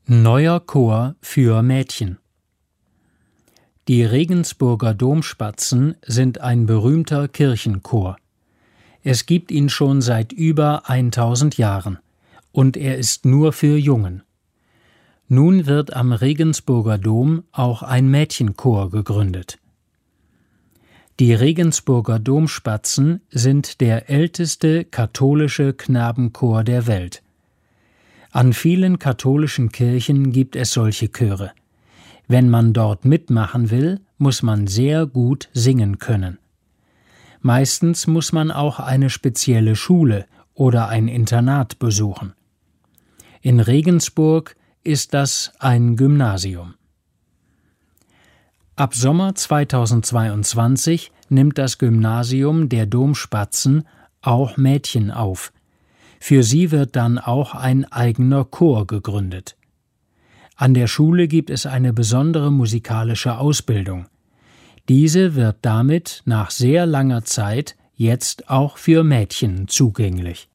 Neuer Chor für Mädchen. Die Regensburger Domspatzen sind ein berühmter Kirchenchor. Es gibt ihn schon seit über 1000 Jahren und er ist nur für Jungen. Nun wird am Regensburger Dom auch ein Mädchenchor gegründet. Die Regensburger Domspatzen sind der älteste katholische Knabenchor der Welt. An vielen katholischen Kirchen gibt es solche Chöre. Wenn man dort mitmachen will, muss man sehr gut singen können. Meistens muss man auch eine spezielle Schule oder ein Internat besuchen. In Regensburg ist das ein Gymnasium. Ab Sommer 2022 nimmt das Gymnasium der Domspatzen auch Mädchen auf. Für sie wird dann auch ein eigener Chor gegründet. An der Schule gibt es eine besondere musikalische Ausbildung. Diese wird damit nach sehr langer Zeit jetzt auch für Mädchen zugänglich.